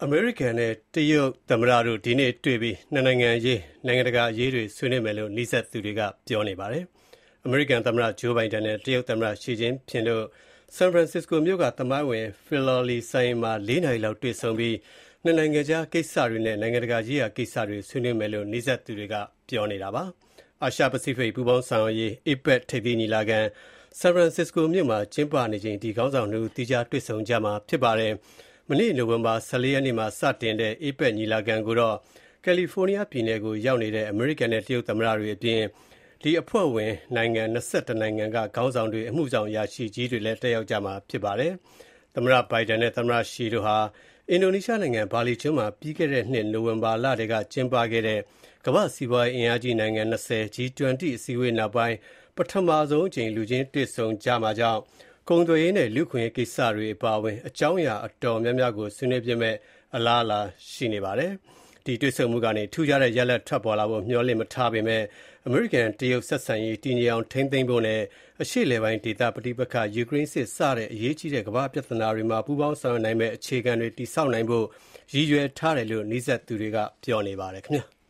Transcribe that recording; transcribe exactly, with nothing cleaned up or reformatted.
အမေရိကန်နဲ့တရုတ်သမ္မတတို့ဒီနေ့တွေ့ပြီးနှစ်နိုင်ငံရေးနိုင်ငံတကာရေးတွေဆွေးနွေးမယ်လို့နီးစပ်သူတွေကပြောနေပါတယ်။အမေရိကန်သမ္မတဂျိုးဘိုင်ဒန်နဲ့တရုတ်သမ္မတရှီကျင်းဖျင်တို့ဆန်ဖရန်စစ္စကိုမြို့ကသမိုင်းဝင်ဖီလော်လီဆိုင်မှာလေးနာရီလောက်တွေ့ဆုံပြီးနှစ်နိုင်ငံကြားကိစ္စတွေနဲ့နိုင်ငံတကာရေးရာကိစ္စတွေဆွေးနွေးမယ်လို့နီးစပ်သူတွေကပြောနေတာပါ။အာရှပစိဖိတ်ပူးပေါင်းဆောင်ရွက်ရေး အေပက် ထိပ်သီးညီလာခံဆန်ဖရန်စစ္စကိုမြို့မှာကျင်းပနေချိန်ဒီခေါင်းဆောင်နှစ်ဦးသီးခြားတွေ့ဆုံကြမှာဖြစ်ပါတယ်။မနေ့နိုဝင်ဘာ၁၄ရက်နေ့မှာစတင်တဲ့ အေပက် ညီလာခံကိုတော့ကယ်လီဖိုးနီးယားပြည်နယ်ကိုရောက်နေတဲ့အမေရိကန်နဲ့တရုတ်သမ္မတတွေအပြင်ဒီအဖွဲ့ဝင်နိုင်ငံ၂၁နိုင်ငံကခေါင်းဆောင်တွေအမှုဆောင်အရာရှိကြီးတွေလည်းတက်ရောက်ကြမှာဖြစ်ပါတယ်။သမ္မတဘိုင်ဒန်နဲ့သမ္မတရှီတို့ဟာအင်ဒိုနီးရှားနိုင်ငံဘာလီကျွန်းမှာပြီးခဲ့တဲ့နှစ်နိုဝင်ဘာလတည်းကကျင်းပခဲ့တဲ့ကမ္ဘာ့စီးပွားရေးအင်အားကြီးနိုင်ငံ၂၀ ဂျီ ၂၀ အစည်းအဝေးနောက်ပိုင်းပထမဆုံးအကြိမ်လူချင်းတွေ့ဆုံကြမှာကြောင့်ကုန်သွယ်ရေးနဲ့လူ့အခွင့်အရေးကိစ္စတွေအပါအဝင်အကြောင်းအရာအတော်များများကိုဆွေးနွေးဖြစ်မဲ့အလားအလာရှိနေပါတယ်။ဒီတွေ့ဆုံမှုကနေထူးခြားတဲ့ရလဒ်ထွက်ပေါ်လာဖို့မျှော်လင့်မထားပေမဲ့အမေရိကန်တရုတ်ဆက်ဆံရေးတည်ငြိမ်အောင်ထိန်းသိမ်းဖို့နဲ့အရှေ့အလယ်ပိုင်းဒေသပဋိပက္ခယူကရိန်းစစ်စတဲ့အရေးကြီးတဲ့ကမ္ဘာပြဿနာတွေမှာပူးပေါင်းဆောင်ရွက်နိုင်မဲ့အခြေခံတွေတည်ဆောက်နိုင်ဖို့ရည်ရွယ်ထားတယ်လို့နီးစပ်သူတွေကပြောနေပါတယ်ခင်ဗျာ။